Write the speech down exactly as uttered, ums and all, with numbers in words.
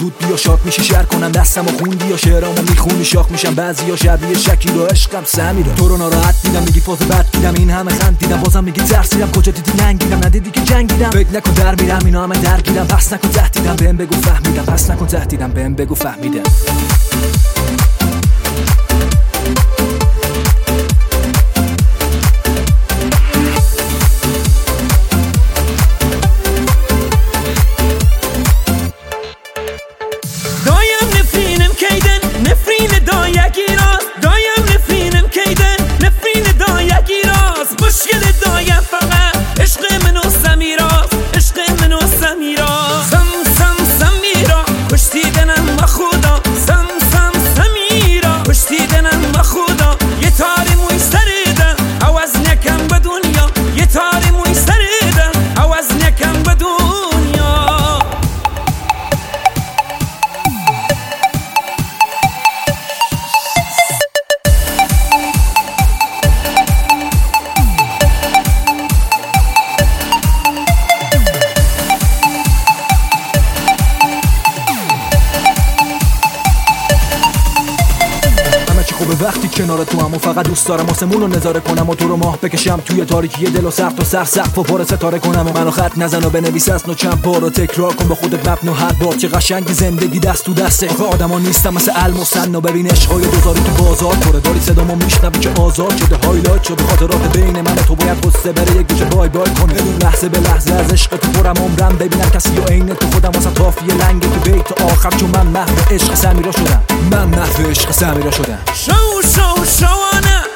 زود بیا شاد میشی شعر کنم دستم و خوندی یا شعرامو میخونی شاخ میشم بعضی یا شبیه شکیل و عشقم سمیرا تو رو ناراحت دیدم میگی فاز بد دیدم این همه خندیدم بازم میگی ترسیدم کجا دیدی ننگیدم ندیدی که جنگیدم فکر نکن در میرم اینا همه درگیرم پس نکن تهدیدم بهم بگو فهمیدم پس نکن تهدیدم بهم بگو فهمیدم خوبه وقتی کنار تو هم و فقط دوست دارم آسمون رو نظاره کنم و تو رو ماه بکشم توی تاریکی دل و سخت و سر سقف و پر ستاره کنم و منو خط نزن و بنویس اسم و چند بار و تکرار کن به خودت متن و هر بار چه قشنگی زندگی دست تو دسته آخه آدما نیستم مثل المسن و ببین عشقای دوزاری تو بازار پره داری صدامو میشنوی که آزاد شده هایلایت شده خاطرات بین من و تو باید قصه بره یک گوشه بای بای کنه لحظه به لحظه از عشق تو پرم عمرم ببینم کسی و عین تو خودم واسه کافیه لنگ تو بیت آخر چون من محو عشق سمیرا شدم من محو عشق سمیرا شدم شو شو شوانه